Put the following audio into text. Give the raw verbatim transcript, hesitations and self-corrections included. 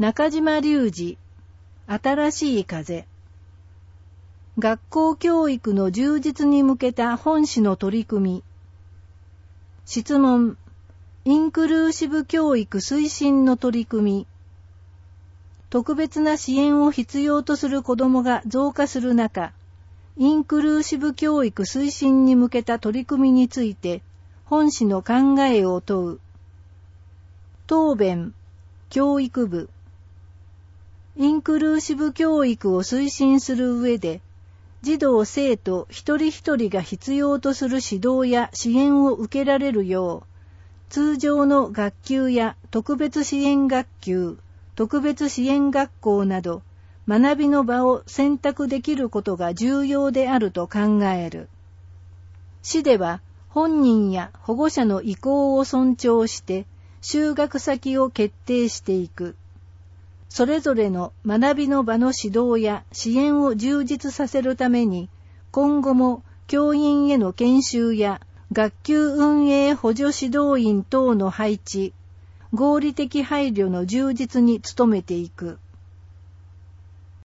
中島隆二、新しい風。学校教育の充実に向けた本市の取り組み。質問、インクルーシブ教育推進の取り組み。特別な支援を必要とする子どもが増加する中、インクルーシブ教育推進に向けた取り組みについて、本市の考えを問う。答弁、教育部。インクルーシブ教育を推進する上で、児童生徒一人一人が必要とする指導や支援を受けられるよう、通常の学級や特別支援学級、特別支援学校など、学びの場を選択できることが重要であると考える。市では、本人や保護者の意向を尊重して、就学先を決定していく。それぞれの学びの場の指導や支援を充実させるために、今後も教員への研修や学級運営補助指導員等の配置、合理的配慮の充実に努めていく。